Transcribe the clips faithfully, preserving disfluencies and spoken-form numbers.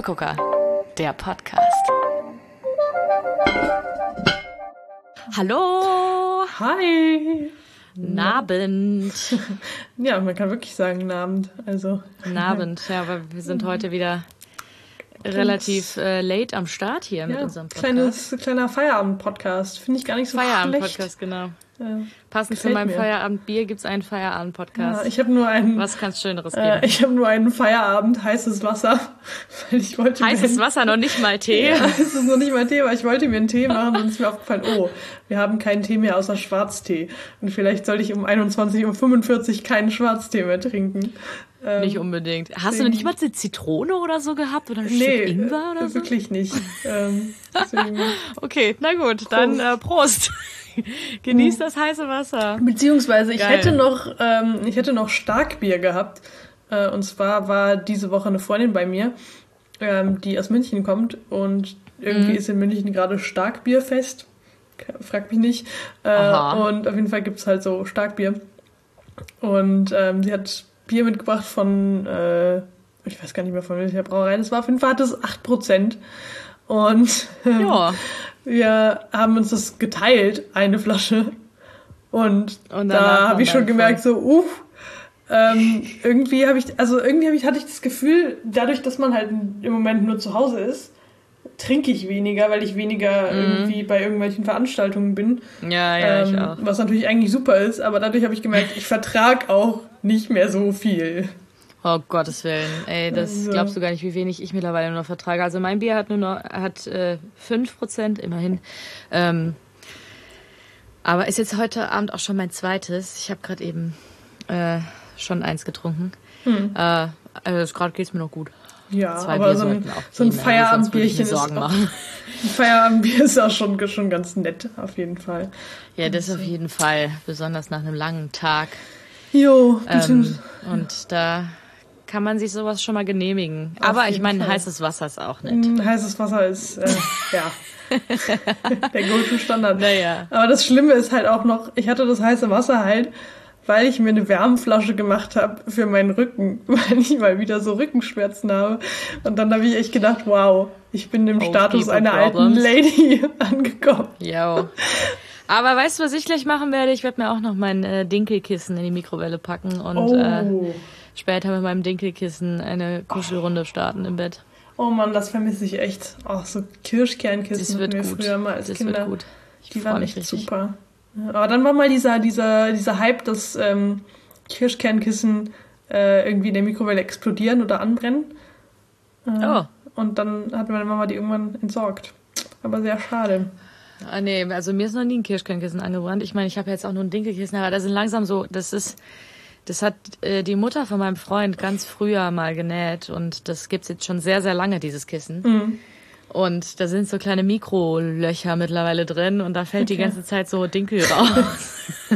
Kaffeegucker, der Podcast. Hallo! Hi! Nabend. Ja, man kann wirklich sagen Nabend. Also. Nabend, ja, aber wir sind heute wieder relativ äh, late am Start hier ja, mit unserem Podcast. Kleines, kleiner Feierabend-Podcast. Finde ich gar nicht so Feierabend-Podcast, schlecht. genau. Ja, Passend zu meinem Feierabendbier gibt es einen Feierabend-Podcast. Ja, ich habe nur einen. Was kann es Schöneres geben? Äh, ich habe nur einen Feierabend, heißes Wasser. Weil ich wollte heißes mir Wasser, noch nicht mal Tee. Ja, es ist noch nicht mal Tee, aber ich wollte mir einen Tee machen und es ist mir aufgefallen, oh, wir haben keinen Tee mehr außer Schwarztee. Und vielleicht sollte ich um einundzwanzig Uhr fünfundvierzig keinen Schwarztee mehr trinken. Ähm, nicht unbedingt. Hast deswegen, du nicht mal eine Zitrone oder so gehabt? Oder ein nee, Stück Ingwer oder so? Wirklich nicht. ähm, okay, na gut, Prost. Dann äh, Prost. Genieß das heiße Wasser. Beziehungsweise ich Geil. hätte noch ähm, ich hätte noch Starkbier gehabt. Äh, und zwar war diese Woche eine Freundin bei mir, ähm, die aus München kommt. Und irgendwie mhm. ist in München gerade Starkbierfest. Frag mich nicht. Äh, und auf jeden Fall gibt's halt so Starkbier. Und ähm, sie hat Bier mitgebracht von, äh, ich weiß gar nicht mehr von welcher Brauerei das war. Auf jeden Fall hat es acht Prozent. Und ähm, ja. wir haben uns das geteilt, eine Flasche. Und, und da habe ich schon gemerkt, so, uff, ähm, irgendwie habe ich, also irgendwie hab ich, hatte ich das Gefühl, dadurch, dass man halt im Moment nur zu Hause ist, trinke ich weniger, weil ich weniger mm. irgendwie bei irgendwelchen Veranstaltungen bin. Ja, ja, ähm, ich auch. Was natürlich eigentlich super ist, aber dadurch habe ich gemerkt, ich vertrag auch nicht mehr so viel. Oh Gottes Willen, ey, das also. glaubst du gar nicht, wie wenig ich mittlerweile nur noch vertrage. Also mein Bier hat nur noch hat äh, fünf Prozent, immerhin. Ähm, aber ist jetzt heute Abend auch schon mein zweites. Ich habe gerade eben äh, schon eins getrunken. Hm. Äh, also gerade geht's mir noch gut. Ja, Zwei aber Bier so ein, so ein Feierabendbierchen ist auch, machen. Ein Feierabendbier ist auch schon, schon ganz nett, auf jeden Fall. Ja, das auf jeden Fall, besonders nach einem langen Tag. Jo, ähm, und da kann man sich sowas schon mal genehmigen. Auf Aber ich meine, heißes Wasser ist auch nett. Mm, heißes Wasser ist, äh, ja, der Go-To-Standard. Naja. Aber das Schlimme ist halt auch noch, ich hatte das heiße Wasser halt, weil ich mir eine Wärmflasche gemacht habe für meinen Rücken, weil ich mal wieder so Rückenschmerzen habe. Und dann habe ich echt gedacht, wow, ich bin im oh, Status einer problems. alten Lady angekommen. Jo. Aber weißt du, was ich gleich machen werde? Ich werde mir auch noch mein äh, Dinkelkissen in die Mikrowelle packen und oh. äh, später mit meinem Dinkelkissen eine Kuschelrunde starten im Bett. Oh Mann, das vermisse ich echt. Oh, so Kirschkernkissen hatten wir früher mal als das Kinder. Wird gut. Ich Die waren echt richtig. super. Aber dann war mal dieser, dieser, dieser Hype, dass ähm, Kirschkernkissen äh, irgendwie in der Mikrowelle explodieren oder anbrennen. Äh, oh. Und dann hat meine Mama die irgendwann entsorgt. Aber sehr schade. Ah, nee, also mir ist noch nie ein Kirschkernkissen angebrannt. Ich meine, ich habe jetzt auch nur ein Dinkelkissen, aber das sind langsam so, das ist, das hat äh, die Mutter von meinem Freund ganz früher mal genäht und das gibt's jetzt schon sehr, sehr lange, dieses Kissen. Mhm. Und da sind so kleine Mikrolöcher mittlerweile drin und da fällt okay. die ganze Zeit so Dinkel raus.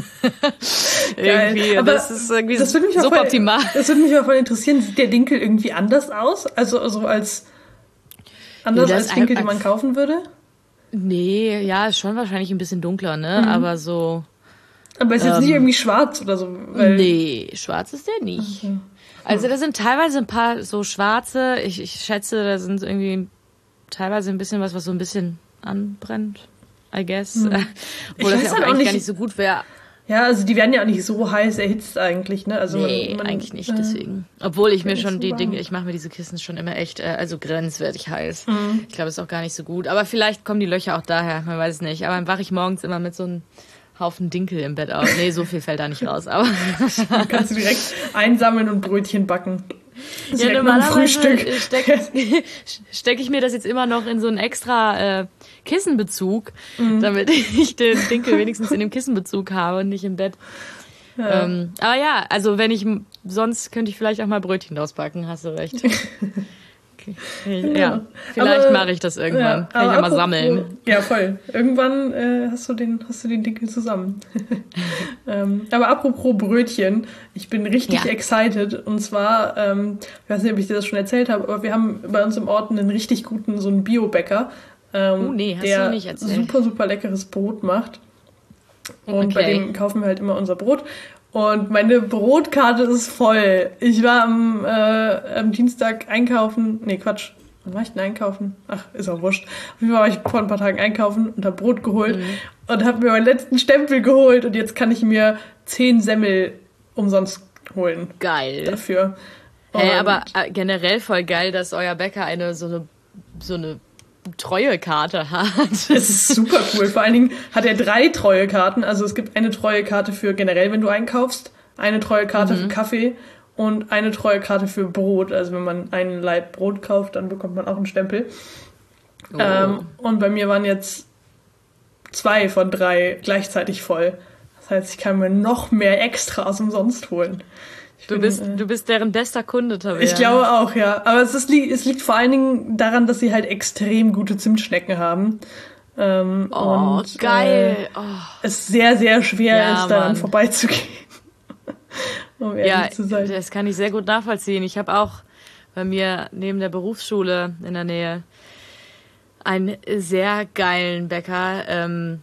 irgendwie, aber das ist irgendwie das suboptimal. Das würde mich aber voll interessieren, sieht der Dinkel irgendwie anders aus? Also, also als anders ja, als Dinkel, die man kaufen würde? Nee, ja, ist schon wahrscheinlich ein bisschen dunkler, ne? Mhm. Aber so... Aber ist jetzt ähm, nicht irgendwie schwarz oder so? Weil nee, schwarz ist der nicht. Okay. Also da sind teilweise ein paar so schwarze, ich, ich schätze, da sind irgendwie teilweise ein bisschen was, was so ein bisschen anbrennt, I guess. Hm. Obwohl das ja auch, auch eigentlich nicht, gar nicht so gut wäre. Ja, also die werden ja auch nicht so heiß erhitzt eigentlich, ne? Also nee, man, man, eigentlich nicht, deswegen. Obwohl ich mir schon so die warm. Dinge, ich mache mir diese Kissen schon immer echt, äh, also grenzwertig heiß. Mhm. Ich glaube, ist auch gar nicht so gut. Aber vielleicht kommen die Löcher auch daher, man weiß es nicht. Aber dann wache ich morgens immer mit so einem Haufen Dinkel im Bett auf. Nee, so viel fällt da nicht raus. Aber dann kannst du direkt einsammeln und Brötchen backen. Das ja, normalerweise stecke steck ich mir das jetzt immer noch in so einen extra äh, Kissenbezug, mhm. damit ich den Dinkel wenigstens in dem Kissenbezug habe und nicht im Bett. Ja. Ähm, aber ja, also wenn ich, sonst könnte ich vielleicht auch mal Brötchen draus backen, hast du recht. Okay. Ja, ja, vielleicht mache ich das irgendwann. Ja, kann ich ja mal sammeln. Ja, voll. Irgendwann äh, hast du den, hast du den Dinkel zusammen. ähm, aber apropos Brötchen, ich bin richtig ja. excited. Und zwar, ähm, ich weiß nicht, ob ich dir das schon erzählt habe, aber wir haben bei uns im Ort einen richtig guten, so einen Biobäcker, ähm, oh, nee, hast der du nicht erzählt. super, super leckeres Brot macht. Und okay. bei dem kaufen wir halt immer unser Brot. Und meine Brotkarte ist voll. Ich war am, äh, am Dienstag einkaufen. Nee, Quatsch. wann war ich denn einkaufen? Ach, ist auch wurscht. Auf jeden Fall war ich vor ein paar Tagen einkaufen und habe Brot geholt mhm. und habe mir meinen letzten Stempel geholt und jetzt kann ich mir zehn Semmel umsonst holen. Geil. Dafür. Hey, aber generell voll geil, dass euer Bäcker eine so eine so eine Treuekarte hat. Das ist super cool. Vor allen Dingen hat er drei Treuekarten. Also es gibt eine Treuekarte für generell, wenn du einkaufst, eine Treuekarte mhm. für Kaffee und eine Treuekarte für Brot. Also wenn man einen Laib Brot kauft, dann bekommt man auch einen Stempel. Oh. Ähm, und bei mir waren jetzt zwei von drei gleichzeitig voll. Das heißt, ich kann mir noch mehr Extras umsonst holen. Ich du, bin, bist, äh, du bist deren bester Kunde, Tabea. Ich glaube auch, ja. Aber es, ist, es liegt vor allen Dingen daran, dass sie halt extrem gute Zimtschnecken haben. Ähm, oh, und, geil. Äh, oh. Es sehr, sehr schwer ja, ist, daran Mann. vorbeizugehen. um ehrlich ja, zu sein. Das kann ich sehr gut nachvollziehen. Ich habe auch bei mir neben der Berufsschule in der Nähe einen sehr geilen Bäcker. Ähm,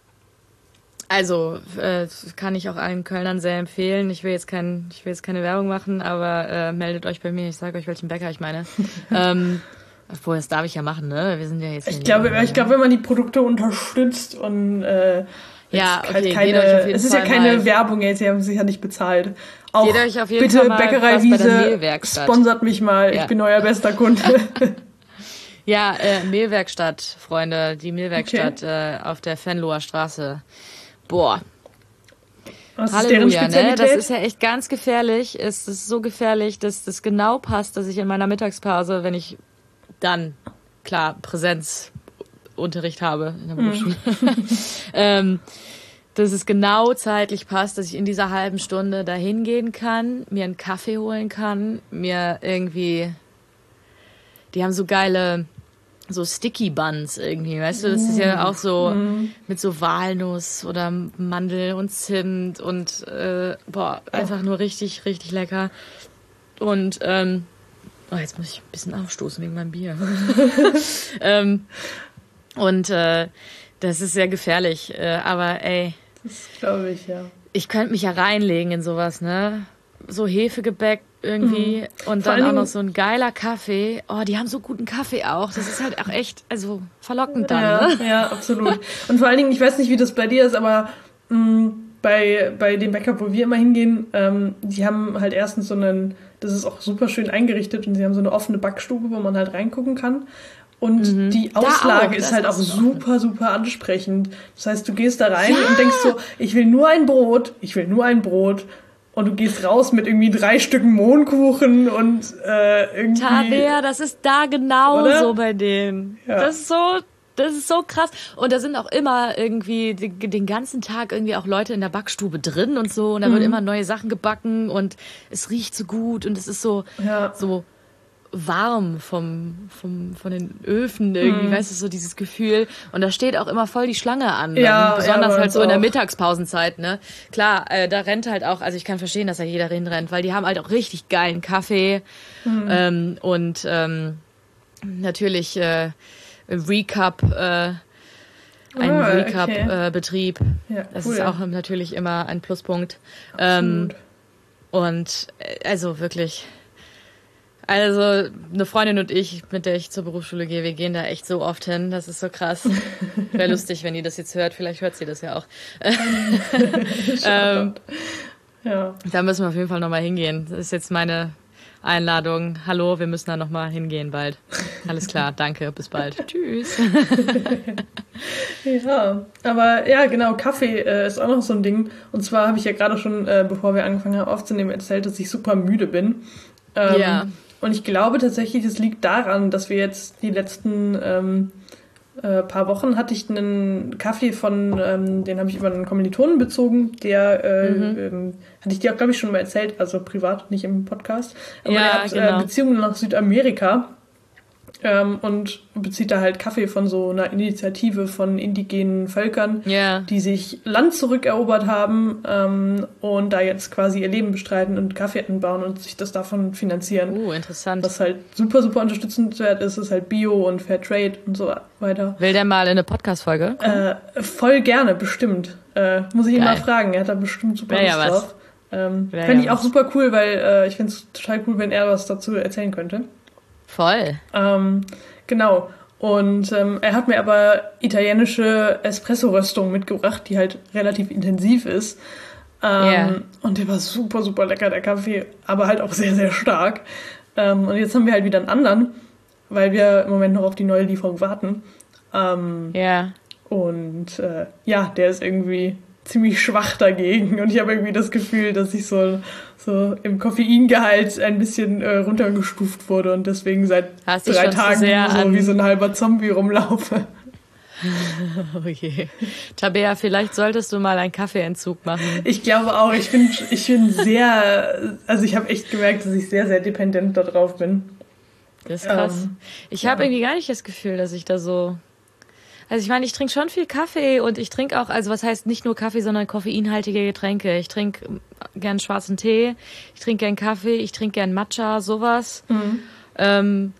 Also, äh, kann ich auch allen Kölnern sehr empfehlen. Ich will jetzt, kein, ich will jetzt keine Werbung machen, aber äh, meldet euch bei mir. Ich sage euch, welchen Bäcker ich meine. ähm, obwohl, das darf ich ja machen, ne? Wir sind ja jetzt... Ich glaube, ich glaube, wenn man die Produkte unterstützt und... Äh, ja, okay, halt keine, geht euch auf jeden es ist Fall ja keine mal. Werbung jetzt, sie haben sich ja nicht bezahlt. Auch geht euch auf jeden bitte Fall mal Bäckerei was bei der Wiese, Mehlwerkstatt. Sponsert mich mal, ja. Ich bin euer bester Kunde. ja, äh, Mehlwerkstatt, Freunde, die Mehlwerkstatt okay. äh, auf der Venloer Straße. Boah. Was Halleluja, ist deren ne? Das ist ja echt ganz gefährlich. Es ist so gefährlich, dass das genau passt, dass ich in meiner Mittagspause, wenn ich dann, klar, Präsenzunterricht habe in der Berufsschule, hm. ähm, dass es genau zeitlich passt, dass ich in dieser halben Stunde da hingehen kann, mir einen Kaffee holen kann, mir irgendwie, die haben so geile... so Sticky Buns irgendwie, weißt du, das ist ja auch so mm. mit so Walnuss oder Mandel und Zimt und äh, boah, einfach nur richtig, richtig lecker. Und ähm, oh, jetzt muss ich ein bisschen aufstoßen wegen meinem Bier. ähm, und äh, das ist sehr gefährlich, äh, aber ey. Das glaube ich, ja. Ich könnte mich ja reinlegen in sowas, ne? So Hefegebäck irgendwie mhm. und Vor dann auch allem, noch so ein geiler Kaffee. Oh, die haben so guten Kaffee auch. Das ist halt auch echt, also verlockend dann. Ja, ne? ja, absolut. Und vor allen Dingen, ich weiß nicht, wie das bei dir ist, aber mh, bei, bei dem Bäcker, wo wir immer hingehen, ähm, die haben halt erstens so einen, das ist auch super schön eingerichtet und sie haben so eine offene Backstube, wo man halt reingucken kann. Und mhm. die Auslage ist halt auch super, super ansprechend. Das heißt, du gehst da rein ja. und denkst so, ich will nur ein Brot, ich will nur ein Brot. Und du gehst raus mit irgendwie drei Stücken Mohnkuchen und äh, irgendwie... Tabea, das ist da genau oder? so bei denen. Ja. Das ist so, das ist so krass. Und da sind auch immer irgendwie den, den ganzen Tag irgendwie auch Leute in der Backstube drin und so. Und da mhm. wird immer neue Sachen gebacken und es riecht so gut und es ist so, ja. so warm vom, vom, von den Öfen irgendwie, mhm. weißt du, so dieses Gefühl. Und da steht auch immer voll die Schlange an. Ja, besonders ja, halt so auch. in der Mittagspausenzeit, ne? Klar, äh, da rennt halt auch, also ich kann verstehen, dass da jeder hinrennt, weil die haben halt auch richtig geilen Kaffee mhm. ähm, und ähm, natürlich äh, Recap, äh, ein ah, Recap-Betrieb. Okay. Äh, ja, das cool. ist auch natürlich immer ein Pluspunkt. Ähm, und äh, also wirklich... Also eine Freundin und ich, mit der ich zur Berufsschule gehe, wir gehen da echt so oft hin. Das ist so krass. Wäre lustig, wenn die das jetzt hört. Vielleicht hört sie das ja auch. ähm, ja. Da müssen wir auf jeden Fall nochmal hingehen. Das ist jetzt meine Einladung. Hallo, wir müssen da nochmal hingehen bald. Alles klar, danke, bis bald. Tschüss. Ja, aber ja, genau, Kaffee äh, ist auch noch so ein Ding. Und zwar habe ich ja gerade schon, äh, bevor wir angefangen haben aufzunehmen, erzählt, dass ich super müde bin. Ähm, ja. Und ich glaube tatsächlich, es liegt daran, dass wir jetzt die letzten ähm, äh, paar Wochen hatte ich einen Kaffee von, ähm, den habe ich über einen Kommilitonen bezogen, der, äh, mhm. ähm, hatte ich dir auch, glaube ich, schon mal erzählt, also privat, nicht im Podcast. Aber ja, der hat genau. äh, Beziehungen nach Südamerika. Ähm, und bezieht da halt Kaffee von so einer Initiative von indigenen Völkern, yeah. die sich Land zurückerobert haben ähm, und da jetzt quasi ihr Leben bestreiten und Kaffee anbauen und sich das davon finanzieren. Uh, interessant. Was halt super, super unterstützenswert ist, ist halt Bio und Fairtrade und so weiter. Will der mal in eine Podcast-Folge? Äh, voll gerne, bestimmt. Äh, muss ich ihn mal fragen, er hat da bestimmt super Lust ja drauf. Ähm, Fände ja ich auch super cool, weil äh, ich finde es total cool, wenn er was dazu erzählen könnte. Voll. Ähm, genau. Und ähm, er hat mir aber italienische Espresso-Röstung mitgebracht, die halt relativ intensiv ist. Ähm, yeah. Und der war super, super lecker, der Kaffee, aber halt auch sehr, sehr stark. Ähm, und jetzt haben wir halt wieder einen anderen, weil wir im Moment noch auf die neue Lieferung warten. Ähm, ja. Yeah. Und äh, ja, der ist irgendwie ziemlich schwach dagegen. Und ich habe irgendwie das Gefühl, dass ich so, so im Koffeingehalt ein bisschen äh, runtergestuft wurde und deswegen seit Hast drei Tagen so an... wie so ein halber Zombie rumlaufe. Oh je. Tabea, vielleicht solltest du mal einen Kaffeeentzug machen. Ich glaube auch. Ich bin ich bin sehr, also ich habe echt gemerkt, dass ich sehr, sehr dependent darauf bin. Das ist krass. Ähm, ich habe ja. irgendwie gar nicht das Gefühl, dass ich da so... Also ich meine, ich trinke schon viel Kaffee und ich trinke auch, also was heißt nicht nur Kaffee, sondern koffeinhaltige Getränke. Ich trinke gern schwarzen Tee, ich trinke gern Kaffee, ich trinke gern Matcha, sowas. Mhm. Ähm,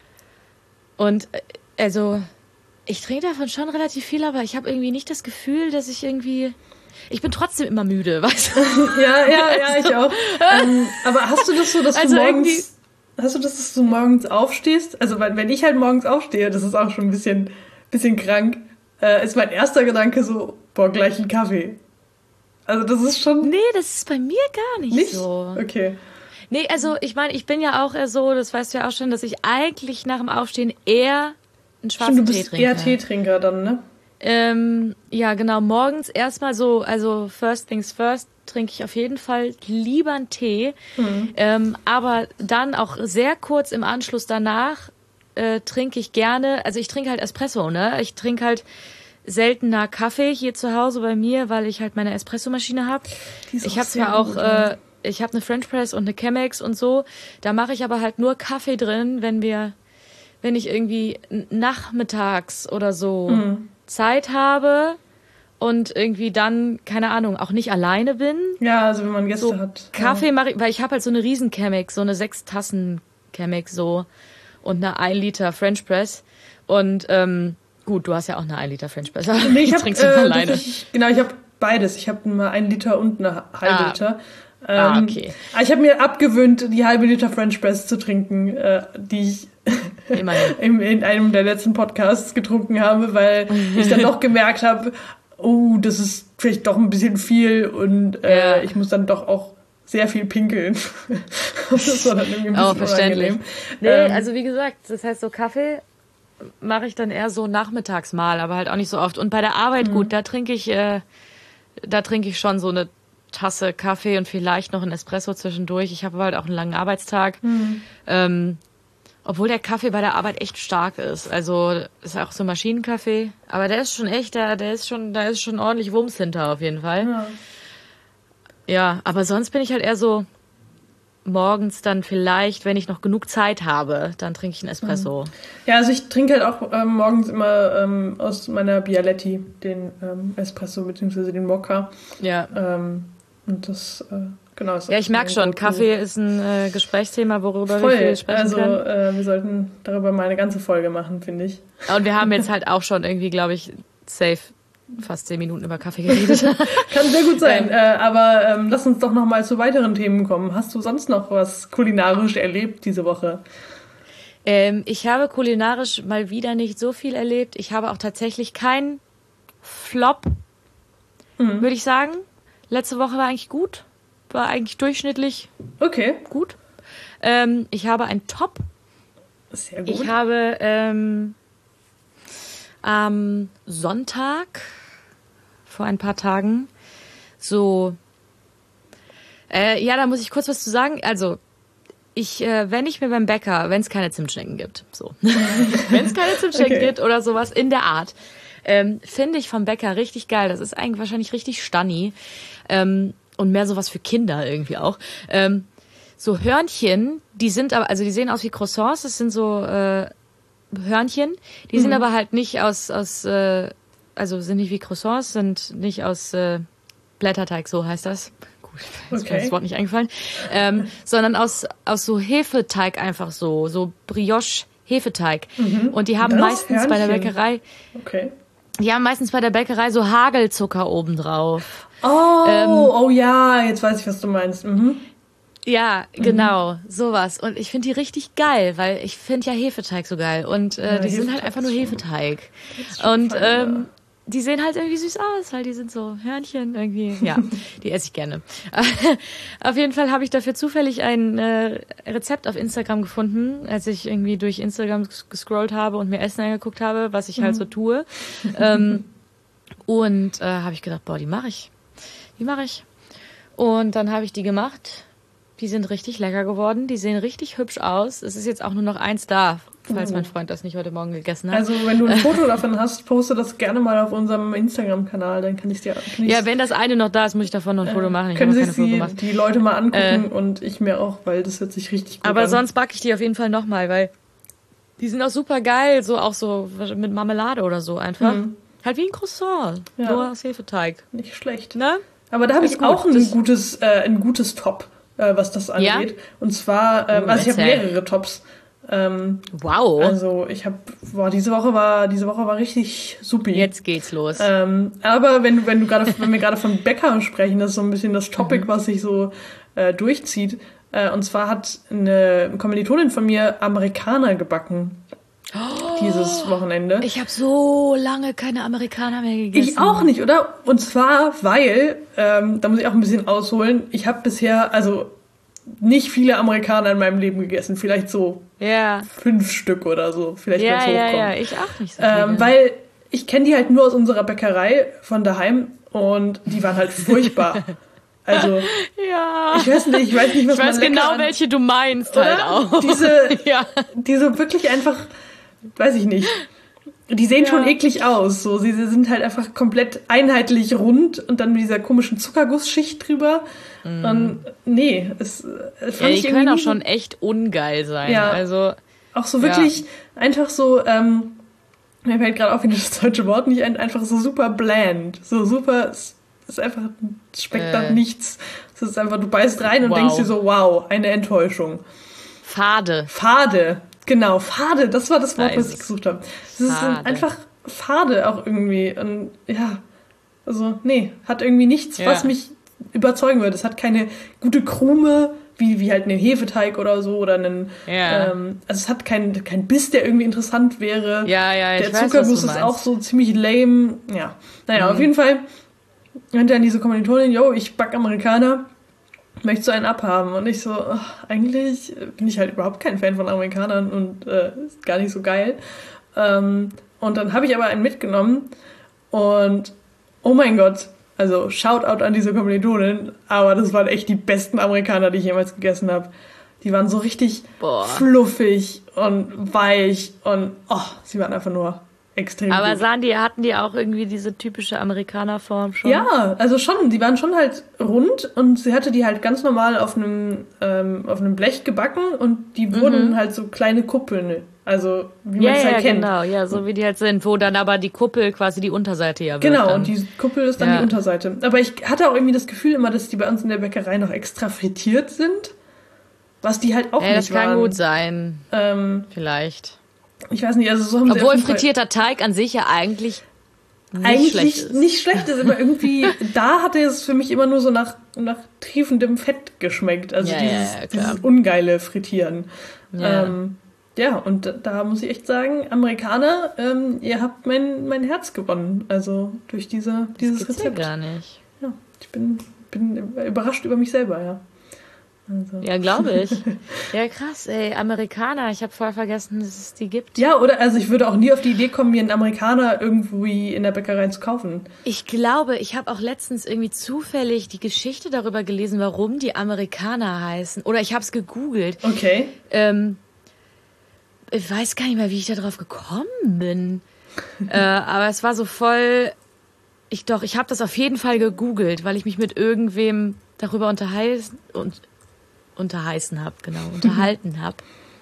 und also ich trinke davon schon relativ viel, aber ich habe irgendwie nicht das Gefühl, dass ich irgendwie... Ich bin trotzdem immer müde, weißt du? Ja, ja, ja, ich auch. ähm, aber hast du das so, dass also du morgens... Hast du das, dass du morgens aufstehst? Also wenn ich halt morgens aufstehe, das ist auch schon ein bisschen... bisschen krank, äh, ist mein erster Gedanke so, boah, gleich ein Kaffee. Also das ist schon... Nee, das ist bei mir gar nicht, nicht? so. Okay. Nee, also ich meine, ich bin ja auch eher so, das weißt du ja auch schon, dass ich eigentlich nach dem Aufstehen eher einen schwarzen Stimmt, du Tee bist trinke. Eher Teetrinker dann, ne? Ähm, ja, genau, morgens erstmal so, also first things first, trinke ich auf jeden Fall lieber einen Tee. Mhm. Ähm, aber dann auch sehr kurz im Anschluss danach Äh, trinke ich gerne, also ich trinke halt Espresso, ne? Ich trinke halt seltener Kaffee hier zu Hause bei mir, weil ich halt meine Espressomaschine habe. Ich habe zwar auch, äh, ich habe eine French Press und eine Chemex und so, da mache ich aber halt nur Kaffee drin, wenn wir, wenn ich irgendwie nachmittags oder so mhm. Zeit habe und irgendwie dann, keine Ahnung, auch nicht alleine bin. Ja, also wenn man Gäste so hat. Kaffee ja. mache ich, weil ich habe halt so eine riesen Chemex, so eine sechs Tassen Chemex so. Und eine ein Liter French Press. Und ähm, gut, du hast ja auch eine ein Liter French Press. Nee, ich, ich trinke sie äh, alleine. Ich, genau, ich habe beides. Ich habe mal ein Liter und eine halbe ah. Liter. Ähm, ah, okay. Ich habe mir abgewöhnt, die halbe Liter French Press zu trinken, äh, die ich in, in einem der letzten Podcasts getrunken habe, weil ich dann doch gemerkt habe, oh, das ist vielleicht doch ein bisschen viel und äh, ja. ich muss dann doch auch sehr viel pinkeln. Das war dann irgendwie ein bisschen oh, verständlich. unangenehm. Nee, ähm, also wie gesagt, das heißt so Kaffee mache ich dann eher so nachmittags mal, aber halt auch nicht so oft. Und bei der Arbeit, mhm. gut, da trinke ich, äh, da trinke ich schon so eine Tasse Kaffee und vielleicht noch ein Espresso zwischendurch. Ich habe halt auch einen langen Arbeitstag. Mhm. Ähm, obwohl der Kaffee bei der Arbeit echt stark ist. Also ist auch so Maschinenkaffee. Aber der ist schon echt, der, der ist schon, da ist schon ordentlich Wumms hinter auf jeden Fall. Ja. Ja, aber sonst bin ich halt eher so morgens dann vielleicht, wenn ich noch genug Zeit habe, dann trinke ich einen Espresso. Ja, also ich trinke halt auch ähm, morgens immer ähm, aus meiner Bialetti den ähm, Espresso bzw. den Mokka. Ja. Ähm, und das, äh, genau. Ist ja, ich merke schon, Kaffee ist ein äh, Gesprächsthema, worüber Voll. wir viel sprechen also, können. Also äh, wir sollten darüber mal eine ganze Folge machen, finde ich. Und wir haben jetzt halt auch schon irgendwie, glaube ich, safe fast zehn Minuten über Kaffee geredet. Kann sehr gut sein. Ähm, äh, aber ähm, lass uns doch noch mal zu weiteren Themen kommen. Hast du sonst noch was kulinarisch erlebt diese Woche? Ähm, ich habe kulinarisch mal wieder nicht so viel erlebt. Ich habe auch tatsächlich keinen Flop, mhm. würde ich sagen. Letzte Woche war eigentlich gut. War eigentlich durchschnittlich okay. gut. Ähm, ich habe ein Top. Sehr gut. Ich habe ähm, am Sonntag vor ein paar Tagen so, äh, ja, da muss ich kurz was zu sagen. Also, ich, äh, wenn ich mir beim Bäcker, wenn es keine Zimtschnecken gibt, so, wenn es keine Zimtschnecken okay. gibt oder sowas in der Art, ähm, finde ich vom Bäcker richtig geil. Das ist eigentlich wahrscheinlich richtig Stanni ähm, und mehr sowas für Kinder irgendwie auch. Ähm, so Hörnchen, die sind aber, also die sehen aus wie Croissants, das sind so äh, Hörnchen, die mhm. sind aber halt nicht aus, aus äh, also sind nicht wie Croissants, sind nicht aus äh, Blätterteig, so heißt das. Gut, ist okay. mir das Wort nicht eingefallen. Ähm, sondern aus, aus so Hefeteig einfach so, so Brioche-Hefeteig. Mhm. Und die haben das meistens Hörnchen. Bei der Bäckerei, okay. die haben meistens bei der Bäckerei so Hagelzucker obendrauf. Oh, ähm, oh ja, jetzt weiß ich, was du meinst. Mhm. Ja, genau, mhm. sowas. Und ich finde die richtig geil, weil ich finde ja Hefeteig so geil. Und äh, ja, die Hefeteig sind halt einfach nur Hefeteig. Und fein, ähm, ja. die sehen halt irgendwie süß aus, weil die sind so Hörnchen irgendwie. Ja, die esse ich gerne. Auf jeden Fall habe ich dafür zufällig ein äh, Rezept auf Instagram gefunden, als ich irgendwie durch Instagram gescrollt habe und mir Essen angeguckt habe, was ich mhm. halt so tue. ähm, und äh, habe ich gedacht, boah, die mache ich. Die mache ich. Und dann habe ich die gemacht. Die sind richtig lecker geworden. Die sehen richtig hübsch aus. Es ist jetzt auch nur noch eins da, falls mein Freund das nicht heute Morgen gegessen hat. Also wenn du ein Foto davon hast, poste das gerne mal auf unserem Instagram-Kanal. Dann kann ich dir. Kann ja, wenn das eine noch da ist, muss ich davon noch ein Foto machen. Ich können sich die, die Leute mal angucken äh, und ich mir auch, weil das hört sich richtig gut aber an. Aber sonst backe ich die auf jeden Fall nochmal, weil die sind auch super geil. So auch so mit Marmelade oder so einfach. Mhm. Halt wie ein Croissant. Ja. Nur aus Hefeteig. Nicht schlecht. Ne? Aber da habe ich gut. auch ein gutes, äh, ein gutes Top. Was das angeht. Ja? Und zwar, ähm, oh, also ich habe mehrere Tops. Ähm, wow. Also ich habe, boah, diese Woche war, diese Woche war richtig supi. Jetzt geht's los. Ähm, aber wenn du, wenn du gerade, wenn wir gerade von Bäckern sprechen, das ist so ein bisschen das Topic, mhm. was sich so äh, durchzieht. Äh, und zwar hat eine Kommilitonin von mir Amerikaner gebacken. Oh, dieses Wochenende. Ich habe so lange keine Amerikaner mehr gegessen. Ich auch nicht, oder? Und zwar, weil, ähm, da muss ich auch ein bisschen ausholen, ich habe bisher, also nicht viele Amerikaner in meinem Leben gegessen. Vielleicht so ja. fünf Stück oder so. Vielleicht ja, wenn es hochkommt. Ja, ja, ich auch nicht so viele. Ähm, weil ich kenne die halt nur aus unserer Bäckerei von daheim und die waren halt furchtbar. Also, ja. ich weiß nicht, ich weiß nicht, was ich weiß man lecker genau, an, welche du meinst oder? halt auch. Diese, ja. diese wirklich einfach, weiß ich nicht. Die sehen ja. schon eklig aus. So, sie sind halt einfach komplett einheitlich rund und dann mit dieser komischen Zuckergussschicht drüber. Mm. Und nee, es fand ja, ich die irgendwie können auch schon echt ungeil sein. Ja. Also auch so wirklich ja. einfach so, ähm, mir fällt gerade auf, wie das deutsche Wort nicht ein, einfach so super bland. So super, es ist einfach, es schmeckt nach äh. nichts. Es ist einfach, du beißt rein und wow. denkst dir so, wow, eine Enttäuschung. Fade. Fade. Genau, fade, das war das Wort, da was ich gesucht habe. Es ist einfach fade auch irgendwie. Und ja, also nee, hat irgendwie nichts, ja. was mich überzeugen würde. Es hat keine gute Krume, wie, wie halt einen Hefeteig oder so. Oder einen, ja. ähm, also es hat keinen kein Biss, der irgendwie interessant wäre. Ja, ja, ich Der weiß, Zuckerguss ist auch so ziemlich lame. Ja, naja, mhm. auf jeden Fall hat dann diese Kommilitonin, yo, ich back Amerikaner. Möchtest du einen abhaben? Und ich so, ach, eigentlich bin ich halt überhaupt kein Fan von Amerikanern und äh, ist gar nicht so geil. Ähm, und dann habe ich aber einen mitgenommen und oh mein Gott, also Shoutout an diese Kommilitonin, aber das waren echt die besten Amerikaner, die ich jemals gegessen habe. Die waren so richtig Boah. fluffig und weich und oh, sie waren einfach nur extrem Aber gut. sahen die, hatten die auch irgendwie diese typische Amerikanerform schon? Ja, also schon. Die waren schon halt rund und sie hatte die halt ganz normal auf einem, ähm, auf einem Blech gebacken und die wurden mhm. halt so kleine Kuppeln. Also, wie man ja, es halt ja, kennt. Genau, ja, so wie die halt sind, wo dann aber die Kuppel quasi die Unterseite ja wird. Genau, dann. und die Kuppel ist dann ja. die Unterseite. Aber ich hatte auch irgendwie das Gefühl immer, dass die bei uns in der Bäckerei noch extra frittiert sind. Was die halt auch ja, nicht das kann waren. gut sein. Ähm, Vielleicht. Ich weiß nicht, also so haben Obwohl sie frittierter Teig an sich ja eigentlich nicht eigentlich schlecht ist. nicht schlecht ist, aber irgendwie, da hatte es für mich immer nur so nach, nach triefendem Fett geschmeckt. Also ja, dieses, ja, ja, dieses ungeile Frittieren. Ja. Ähm, ja, und da muss ich echt sagen, Amerikaner, ähm, ihr habt mein, mein Herz gewonnen. Also durch diese, dieses das gibt's Rezept. Ja gar nicht. Ja, ich bin, bin überrascht über mich selber, ja. Also. Ja, glaube ich. Ja, krass, ey, Amerikaner. Ich habe voll vergessen, dass es die gibt. Ja, oder, also ich würde auch nie auf die Idee kommen, mir einen Amerikaner irgendwie in der Bäckerei zu kaufen. Ich glaube, ich habe auch letztens irgendwie zufällig die Geschichte darüber gelesen, warum die Amerikaner heißen. Oder ich habe es gegoogelt. Okay. Ähm, ich weiß gar nicht mehr, wie ich da drauf gekommen bin. äh, aber es war so voll... Ich doch, ich habe das auf jeden Fall gegoogelt, weil ich mich mit irgendwem darüber unterhalten und unterheißen habe, genau, unterhalten habe.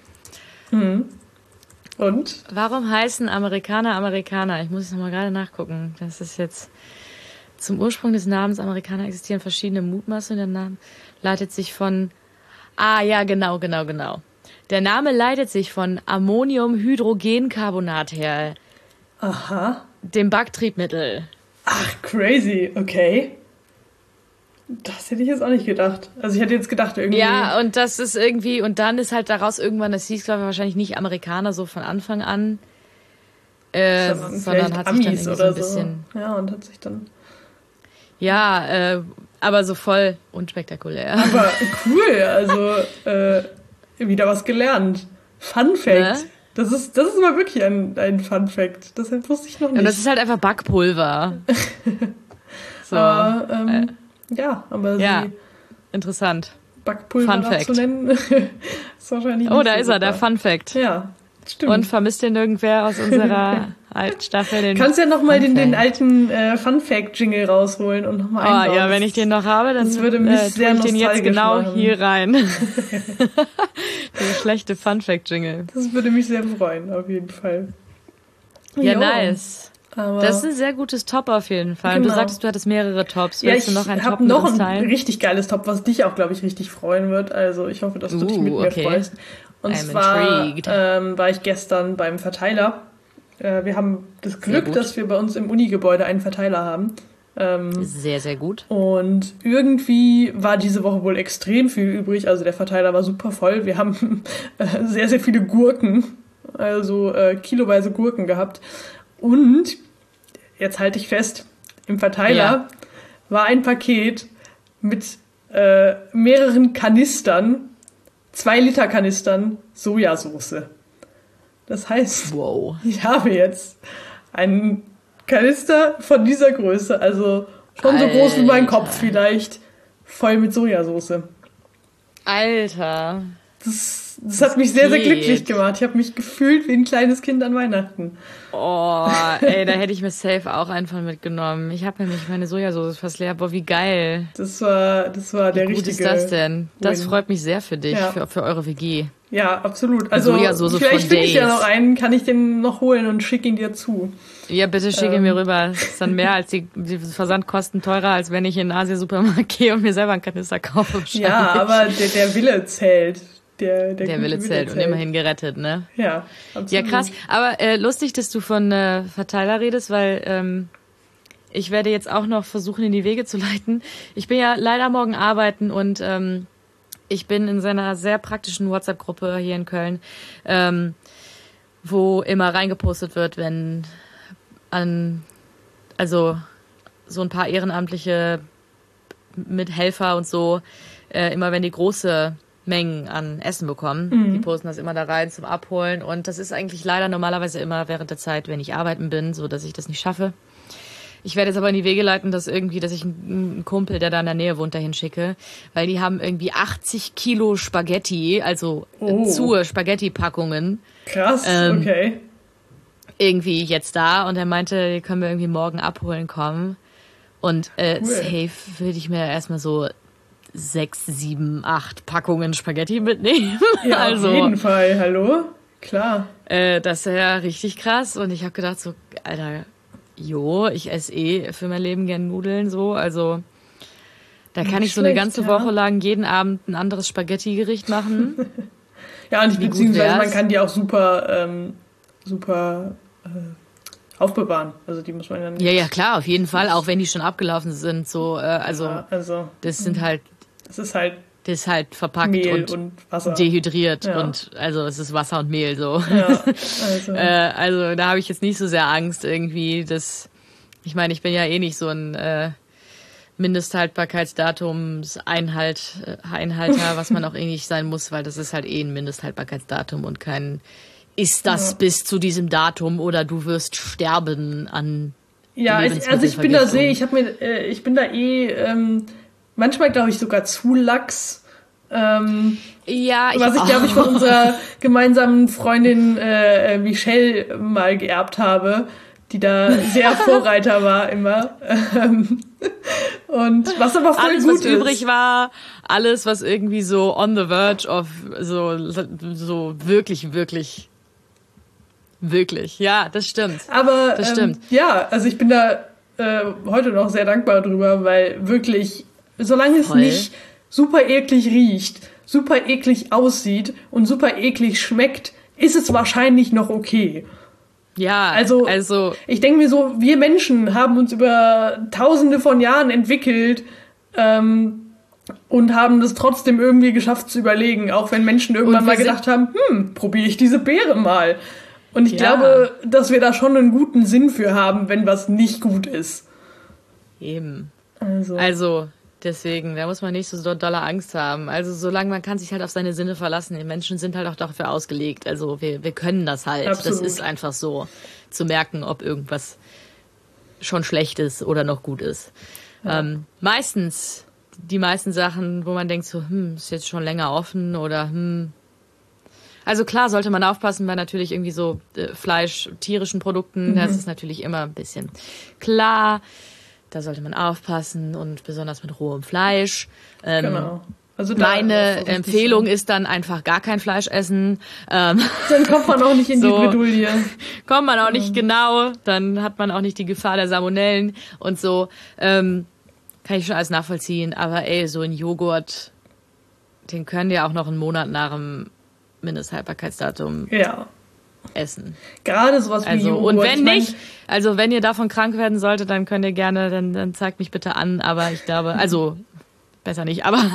Mhm. Und? Warum heißen Amerikaner Amerikaner? Ich muss es nochmal gerade nachgucken. Das ist jetzt zum Ursprung des Namens Amerikaner existieren verschiedene Mutmaßungen. Der Name leitet sich von, ah ja, genau, genau, genau. Der Name leitet sich von Ammoniumhydrogencarbonat her. Aha. Dem Backtriebmittel. Ach, crazy, okay. Das hätte ich jetzt auch nicht gedacht. Also ich hätte jetzt gedacht irgendwie... Ja, und das ist irgendwie, und dann ist halt daraus irgendwann, das hieß, glaube ich, wahrscheinlich nicht Amerikaner so von Anfang an, äh, sondern, sondern hat sich dann irgendwie so ein bisschen... So. Ja, und hat sich dann... Ja, äh, aber so voll unspektakulär. Aber cool, also äh, wieder was gelernt. Fun Fact. Ne? Das ist, das ist mal wirklich ein, ein Fun Fact. Das wusste ich noch nicht. Und das ist halt einfach Backpulver. so, aber, ähm, äh. Ja, aber ja, sie interessant. Backpulver Fun Fact. zu nennen, ist wahrscheinlich nicht Oh, da so ist er, super. der Fun Fact. Ja, stimmt. Und vermisst den irgendwer aus unserer alten Staffel? Den Kannst ja nochmal den, den alten äh, Fun Fact Jingle rausholen und nochmal einbauen. Oh ja, wenn ich den noch habe, dann das würde mich äh, sehr tue ich den jetzt genau machen. hier rein. Der schlechte Fun Fact Jingle. Das würde mich sehr freuen, auf jeden Fall. Ja, jo. nice. Aber das ist ein sehr gutes Top auf jeden Fall. Genau. Und du sagtest, du hattest mehrere Tops. Ja, Willst ich du noch einen Top habe noch mit uns ein teilen? richtig geiles Top, was dich auch, glaube ich, richtig freuen wird. Also ich hoffe, dass du Uh, dich mit mir okay. freust. Und I'm zwar intrigued. ähm, war ich gestern beim Verteiler. Äh, wir haben das Glück, dass wir bei uns im Unigebäude einen Verteiler haben. Ähm, sehr, sehr gut. Und irgendwie war diese Woche wohl extrem viel übrig. Also der Verteiler war super voll. Wir haben äh, sehr, sehr viele Gurken, also äh, kiloweise Gurken gehabt. Und jetzt halte ich fest, im Verteiler Ja. war ein Paket mit äh, mehreren Kanistern, zwei Liter Kanistern Sojasauce. Das heißt, Wow. ich habe jetzt einen Kanister von dieser Größe, also schon so groß wie mein Kopf vielleicht, voll mit Sojasauce. Alter. Das, das hat mich sehr, sehr glücklich gemacht. Ich habe mich gefühlt wie ein kleines Kind an Weihnachten. Oh, ey, da hätte ich mir safe auch einen von mitgenommen. Ich habe nämlich meine Sojasauce fast leer. Boah, wie geil. Das war, das war der Wie gut richtige ist das denn? Das Win. freut mich sehr für dich, Ja. für, für eure W G. Ja, absolut. Also Sojasauce vielleicht von finde ich ja Days. noch einen, kann ich den noch holen und schicke ihn dir zu. Ja, bitte schicke Ähm. mir rüber. Das ist dann mehr als die, die Versandkosten teurer, als wenn ich in den Asia-Supermarkt gehe und mir selber einen Kanister kaufe. wahrscheinlich. Ja, aber der, der Wille zählt. Der, der, Der gute Wille zählt und immerhin gerettet, ne? Ja, absolut. Ja, krass. Aber äh, lustig, dass du von äh, Verteiler redest, weil ähm, ich werde jetzt auch noch versuchen, in die Wege zu leiten. Ich bin ja leider morgen arbeiten und ähm, ich bin in seiner sehr praktischen WhatsApp-Gruppe hier in Köln, ähm, wo immer reingepostet wird, wenn an, also so ein paar Ehrenamtliche mit Helfer und so, äh, immer wenn die große Mengen an Essen bekommen. Mhm. Die posten das immer da rein zum Abholen und das ist eigentlich leider normalerweise immer während der Zeit, wenn ich arbeiten bin, so dass ich das nicht schaffe. Ich werde jetzt aber in die Wege leiten, dass irgendwie, dass ich einen Kumpel, der da in der Nähe wohnt, dahin schicke, weil die haben irgendwie achtzig Kilo Spaghetti, also Oh. zur Spaghetti-Packungen. Krass, Ähm, okay. Irgendwie jetzt da und er meinte, die können wir irgendwie morgen abholen kommen. Und äh, Cool. safe würde ich mir erstmal so sechs, sieben, acht Packungen Spaghetti mitnehmen. Ja, also, auf jeden Fall. Hallo? Klar. Äh, das ist ja richtig krass. Und ich habe gedacht so, Alter, jo, ich esse eh für mein Leben gern Nudeln so. Also da kann Nicht ich so eine schlecht, ganze ja. Woche lang jeden Abend ein anderes Spaghetti-Gericht machen. Ja, und Wie gut beziehungsweise man wär's? kann die auch super, ähm, super äh, aufbewahren. Also die muss man dann nicht... Ja, ja, klar, auf jeden Fall. Auch wenn die schon abgelaufen sind. So, äh, also Ja, also das sind halt, das ist halt das ist halt verpackt Mehl und, und, Wasser. dehydriert Ja. und also es ist Wasser und Mehl so. Ja, also... Äh, also da habe ich jetzt nicht so sehr Angst irgendwie, dass ich meine, ich bin ja eh nicht so ein äh, Mindesthaltbarkeitsdatumseinhalt äh, Einhalter, was man auch eh nicht sein muss, weil das ist halt eh ein Mindesthaltbarkeitsdatum und kein ist das Ja. bis zu diesem Datum oder du wirst sterben an Ja, ich, also ich bin da sehr, ich habe mir, äh, ich bin da eh ähm, manchmal glaube ich sogar zu lax. Ähm, ja, ich was ich glaube ich von unserer gemeinsamen Freundin äh, äh, Michelle mal geerbt habe, die da sehr Vorreiter war immer. Ähm, und was aber voll alles, gut was ist. übrig war, alles, was irgendwie so on the verge of so, so wirklich, wirklich, wirklich. Ja, das stimmt. Aber Das ähm, stimmt. ja, also ich bin da äh, heute noch sehr dankbar drüber, weil wirklich, solange es Voll. nicht super eklig riecht, super eklig aussieht und super eklig schmeckt, ist es wahrscheinlich noch okay. Ja, Also, also ich denke mir so, wir Menschen haben uns über tausende von Jahren entwickelt, Ähm, und haben das trotzdem irgendwie geschafft zu überlegen, auch wenn Menschen irgendwann mal gedacht haben, hm, probiere ich diese Beere mal. Und ich ja. glaube, dass wir da schon einen guten Sinn für haben, wenn was nicht gut ist. Eben. Also, also deswegen, da muss man nicht so dolle Angst haben. Also solange man kann sich halt auf seine Sinne verlassen. Die Menschen sind halt auch dafür ausgelegt. Also wir, wir können das halt. Absolut. Das ist einfach so, zu merken, ob irgendwas schon schlecht ist oder noch gut ist. Ja. Ähm, meistens... Die meisten Sachen, wo man denkt so, hm, ist jetzt schon länger offen oder hm. Also klar sollte man aufpassen bei natürlich irgendwie so äh, Fleisch, tierischen Produkten. Mhm. Das ist natürlich immer ein bisschen klar. Da sollte man aufpassen und besonders mit rohem Fleisch. Ähm, genau. Also meine Empfehlung so. ist dann einfach gar kein Fleisch essen. Ähm, dann kommt man auch nicht in so, die Bredouille. Kommt man auch nicht mhm. genau. Dann hat man auch nicht die Gefahr der Salmonellen und so. Ähm, Kann ich schon alles nachvollziehen, aber ey, so ein Joghurt, den können die auch noch einen Monat nach dem Mindesthaltbarkeitsdatum ja. essen. Gerade sowas wie also, Joghurt. Und wenn nicht, also wenn ihr davon krank werden solltet, dann könnt ihr gerne, dann, dann zeigt mich bitte an, aber ich glaube, also besser nicht, aber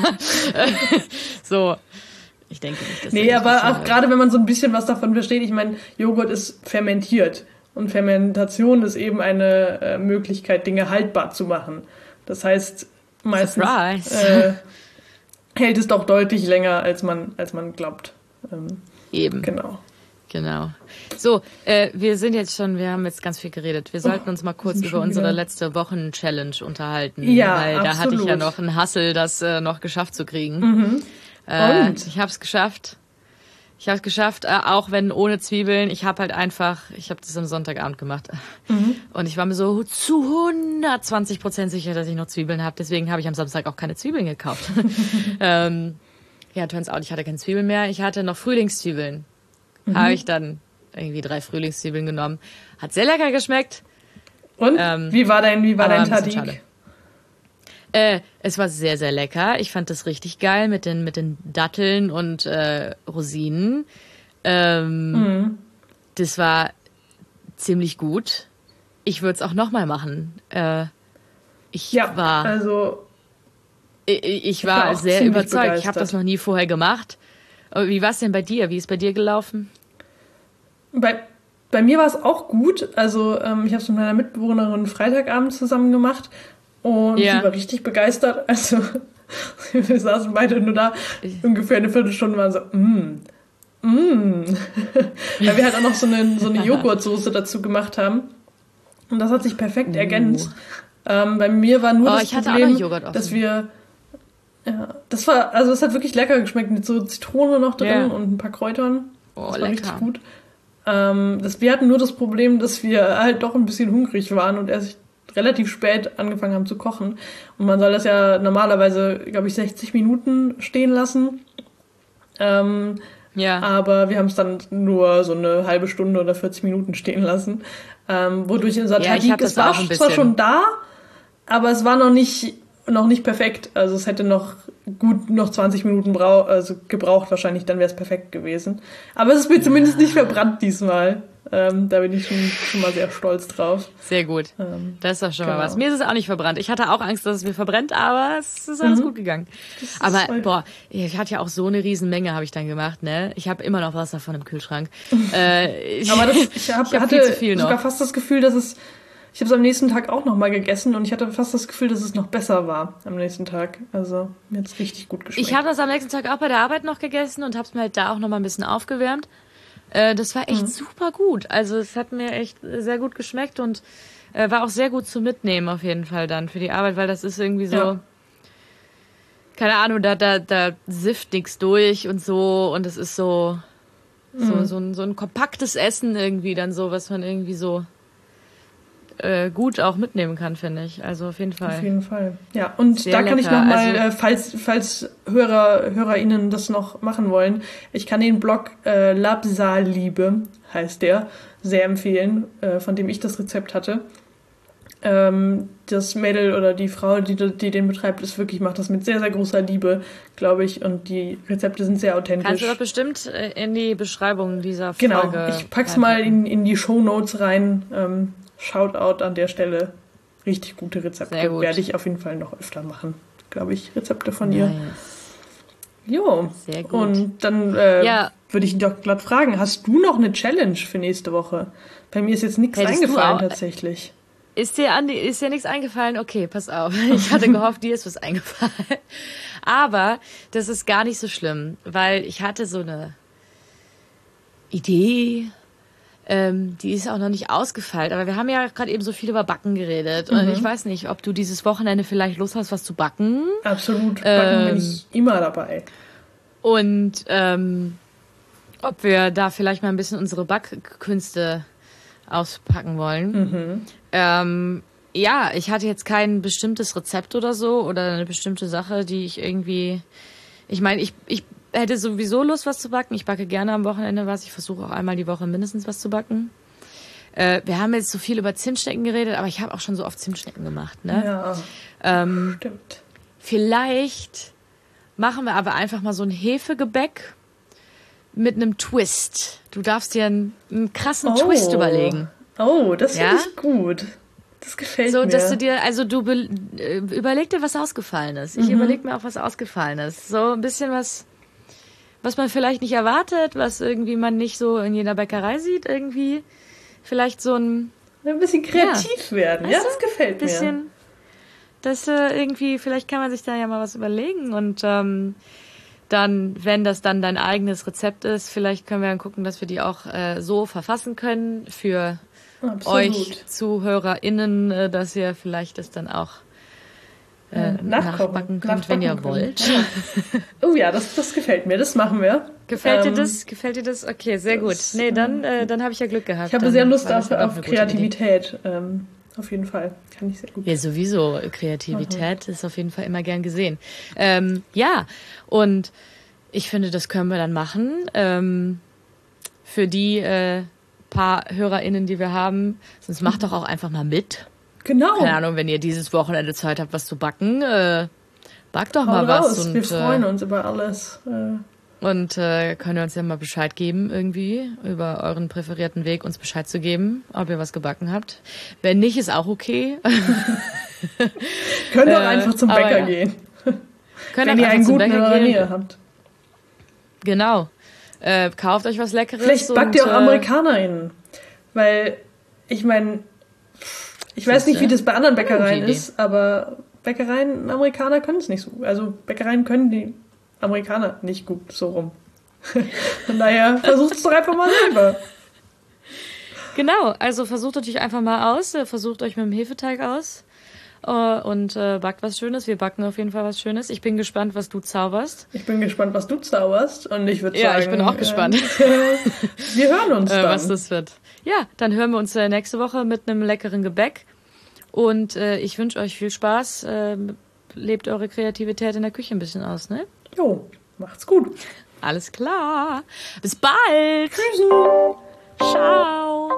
so, ich denke nicht, dass Nee, aber auch gerade wenn man so ein bisschen was davon versteht, ich meine, Joghurt ist fermentiert und Fermentation ist eben eine äh, Möglichkeit, Dinge haltbar zu machen. Das heißt, meistens äh, hält es doch deutlich länger, als man, als man glaubt. Ähm, Eben. Genau. Genau. So, äh, wir sind jetzt schon, wir haben jetzt ganz viel geredet. Wir sollten oh, uns mal kurz über unsere wieder. letzte Wochen-Challenge unterhalten. Ja, weil absolut. da hatte ich ja noch einen Hassel, das äh, noch geschafft zu kriegen. Mhm. Äh, Und? Ich habe es geschafft. Ich habe es geschafft, äh, auch wenn ohne Zwiebeln. Ich habe halt einfach, ich habe das am Sonntagabend gemacht. Mhm. Und ich war mir so zu hundertzwanzig Prozent sicher, dass ich noch Zwiebeln habe. Deswegen habe ich am Samstag auch keine Zwiebeln gekauft. ähm, ja, turns out, ich hatte keine Zwiebeln mehr. Ich hatte noch Frühlingszwiebeln. Mhm. Habe ich dann irgendwie drei Frühlingszwiebeln genommen. Hat sehr lecker geschmeckt. Und? Ähm, wie war dein, wie war dein Tahdig? Äh, es war sehr, sehr lecker. Ich fand das richtig geil mit den, mit den Datteln und äh, Rosinen. Ähm, mhm. Das war ziemlich gut. Ich würde es auch nochmal machen. Äh, ich ja, war, also ich, ich war, war sehr überzeugt. Begeistert. Ich habe das noch nie vorher gemacht. Aber wie war es denn bei dir? Wie ist bei dir gelaufen? Bei, bei mir war es auch gut. Also ähm, ich habe es mit meiner Mitbewohnerin Freitagabend zusammen gemacht. Und ja. sie war richtig begeistert. Also wir saßen beide nur da, ungefähr eine Viertelstunde waren so, mm, mm. Weil wir halt auch noch so eine, so eine Joghurtsoße dazu gemacht haben. Und das hat sich perfekt uh. ergänzt. Ähm, bei mir war nur oh, das ich hatte Problem, auch Joghurt dass wir, ja, das war, also es hat wirklich lecker geschmeckt mit so Zitrone noch drin yeah. und ein paar Kräutern. Oh, das war lecker. richtig gut. Ähm, das, wir hatten nur das Problem, dass wir halt doch ein bisschen hungrig waren und erst relativ spät angefangen haben zu kochen. Und man soll das ja normalerweise, glaube ich, sechzig Minuten stehen lassen. Ähm, ja. Aber wir haben es dann nur so eine halbe Stunde oder vierzig Minuten stehen lassen. Ähm, wodurch unser ja, Tahdig, es war zwar schon da, aber es war noch nicht, noch nicht perfekt. Also es hätte noch gut noch zwanzig Minuten brau- also gebraucht wahrscheinlich, dann wäre es perfekt gewesen. Aber es ist mir ja. zumindest nicht verbrannt diesmal. Ähm, da bin ich schon, schon mal sehr stolz drauf. Sehr gut. Ähm, das ist doch schon genau. mal was. Mir ist es auch nicht verbrannt. Ich hatte auch Angst, dass es mir verbrennt, aber es ist alles mhm. gut gegangen. Aber toll. boah, ich hatte ja auch so eine Riesenmenge, habe ich dann gemacht, ne? Ich habe immer noch was davon im Kühlschrank. äh, ich, aber das, ich, hab, ich hab hatte viel zu viel noch. sogar fast das Gefühl, dass es ich habe es am nächsten Tag auch noch mal gegessen und ich hatte fast das Gefühl, dass es noch besser war am nächsten Tag. Also mir hat es richtig gut geschmeckt. Ich habe das am nächsten Tag auch bei der Arbeit noch gegessen und habe es mir halt da auch noch mal ein bisschen aufgewärmt. Äh, das war echt mhm. super gut. Also es hat mir echt sehr gut geschmeckt und äh, war auch sehr gut zu mitnehmen auf jeden Fall dann für die Arbeit, weil das ist irgendwie so, ja. keine Ahnung, da, da, da sifft nichts durch und so und es ist so, mhm. so, so, ein, so ein kompaktes Essen irgendwie dann so, was man irgendwie so gut auch mitnehmen kann, finde ich. Also auf jeden Fall. Auf jeden Fall. Ja, und Sehr da kann lecker. ich nochmal, also, äh, falls, falls Hörer, HörerInnen das noch machen wollen, ich kann den Blog äh, Labsaliebe, heißt der, sehr empfehlen, äh, von dem ich das Rezept hatte. Ähm, das Mädel oder die Frau, die, die den betreibt, ist wirklich, macht das mit sehr, sehr großer Liebe, glaube ich, und die Rezepte sind sehr authentisch. Kannst du das bestimmt in die Beschreibung dieser genau. Folge Genau, ich pack's mal in, in die Shownotes rein, ähm, Shoutout an der Stelle. Richtig gute Rezepte. Gut. Werde ich auf jeden Fall noch öfter machen. glaube ich, Rezepte von ihr. Nice. Jo, sehr gut. Und dann äh, ja. würde ich dich doch glatt fragen, hast du noch eine Challenge für nächste Woche? Bei mir ist jetzt nichts Hättest eingefallen du auch, tatsächlich. Ist dir, an die, ist dir nichts eingefallen? Okay, pass auf. Ich hatte gehofft, dir ist was eingefallen. Aber das ist gar nicht so schlimm, weil ich hatte so eine Idee, ähm, die ist auch noch nicht ausgefeilt. Aber wir haben ja gerade eben so viel über Backen geredet. Und Mhm. ich weiß nicht, ob du dieses Wochenende vielleicht Lust hast, was zu backen. Absolut, backen Ähm, bin ich immer dabei. Und ähm, ob wir da vielleicht mal ein bisschen unsere Backkünste auspacken wollen. Mhm. Ähm, ja, ich hatte jetzt kein bestimmtes Rezept oder so oder eine bestimmte Sache, die ich irgendwie... Ich meine, ich, ich hätte sowieso Lust, was zu backen. Ich backe gerne am Wochenende was. Ich versuche auch einmal die Woche mindestens was zu backen. Äh, wir haben jetzt so viel über Zimtschnecken geredet, aber ich habe auch schon so oft Zimtschnecken gemacht. Ne? Ja, ähm, stimmt. Vielleicht machen wir aber einfach mal so ein Hefegebäck mit einem Twist. Du darfst dir einen, einen krassen Oh. Twist überlegen. Oh, das Ja? finde ich gut. Das gefällt So, mir. dass du dir, also du be, äh, überleg dir, was ausgefallen ist. Ich Mhm. überleg mir auch, was ausgefallen ist. So ein bisschen was, was man vielleicht nicht erwartet, was irgendwie man nicht so in jeder Bäckerei sieht, irgendwie. Vielleicht so ein Ein bisschen kreativ werden, ja, Weißt du? das gefällt bisschen, mir. dass äh, irgendwie, vielleicht kann man sich da ja mal was überlegen und ähm, dann, wenn das dann dein eigenes Rezept ist, vielleicht können wir dann gucken, dass wir die auch äh, so verfassen können für Absolut. euch ZuhörerInnen, äh, dass ihr vielleicht das dann auch äh, Nachkochen. nachbacken könnt, wenn ihr Nachbacken wollt. können. Ja. Oh ja, das, das gefällt mir, das machen wir. Gefällt Ähm, dir das? Gefällt dir das? Okay, sehr gut. das, Nee, dann, äh, dann habe ich ja Glück gehabt. Ich habe dann sehr Lust war das auf, ja doch auf eine gute Idee. Kreativität. Ähm, auf jeden Fall. Kann ich sehr gut. Ja, sowieso. Kreativität ist auf jeden Fall immer gern gesehen. Ähm, ja, und ich finde, das können wir dann machen. Ähm, für die äh, paar HörerInnen, die wir haben. Sonst macht doch auch einfach mal mit. Genau. Keine Ahnung, wenn ihr dieses Wochenende Zeit habt, was zu backen, äh, backt doch Hau mal raus. was. Und, wir freuen äh, uns über alles. Äh, Und äh, könnt ihr uns ja mal Bescheid geben, irgendwie, über euren präferierten Weg, uns Bescheid zu geben, ob ihr was gebacken habt. Wenn nicht, ist auch okay. Könnt auch Äh, einfach zum aber Bäcker ja. gehen. Könnt Wenn auch ihr einfach einen zum guten in Bäcker eurer gehen. Nähe habt. Genau. Äh, kauft euch was Leckeres. Vielleicht backt und, ihr auch äh, AmerikanerInnen. Weil, ich meine, ich weiß nicht, wie das bei anderen Bäckereien Idee. ist, aber Bäckereien, Amerikaner können es nicht so. Also Bäckereien können die Amerikaner nicht gut so rum. Von daher versucht es doch einfach mal selber. Genau, also versucht euch einfach mal aus, äh, versucht euch mit dem Hefeteig aus äh, und äh, backt was Schönes. Wir backen auf jeden Fall was Schönes. Ich bin gespannt, was du zauberst. Ich bin gespannt, was du zauberst und ich würde Ja, sagen... ich bin auch gespannt. Äh, wir hören uns Äh, dann. was das wird. Ja, dann hören wir uns äh, nächste Woche mit einem leckeren Gebäck. Und äh, ich wünsche euch viel Spaß. Äh, lebt eure Kreativität in der Küche ein bisschen aus, ne? Jo, macht's gut. Alles klar. Bis bald. Tschüssi. Ciao.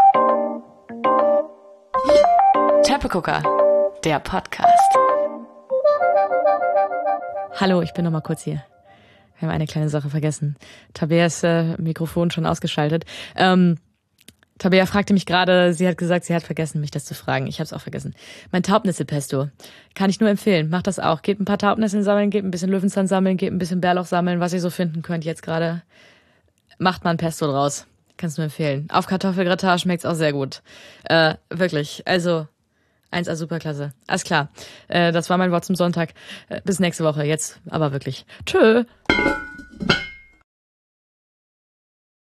Teppegucker, der Podcast. Hallo, ich bin noch mal kurz hier. Wir haben eine kleine Sache vergessen. Tabeas äh, Mikrofon schon ausgeschaltet. Ähm, Tabea fragte mich gerade, sie hat gesagt, sie hat vergessen, mich das zu fragen. Ich habe es auch vergessen. Mein Taubnisselpesto. Kann ich nur empfehlen. Macht das auch. Geht ein paar Taubnisseln sammeln, geht ein bisschen Löwenzahn sammeln, geht ein bisschen Bärlauch sammeln, was ihr so finden könnt jetzt gerade. Macht mal ein Pesto draus. Kannst nur empfehlen. Auf Kartoffelgratin schmeckt's auch sehr gut. Äh, wirklich. Also, eins A superklasse. Alles klar. Äh, das war mein Wort zum Sonntag. Äh, bis nächste Woche. Jetzt aber wirklich. Tschö.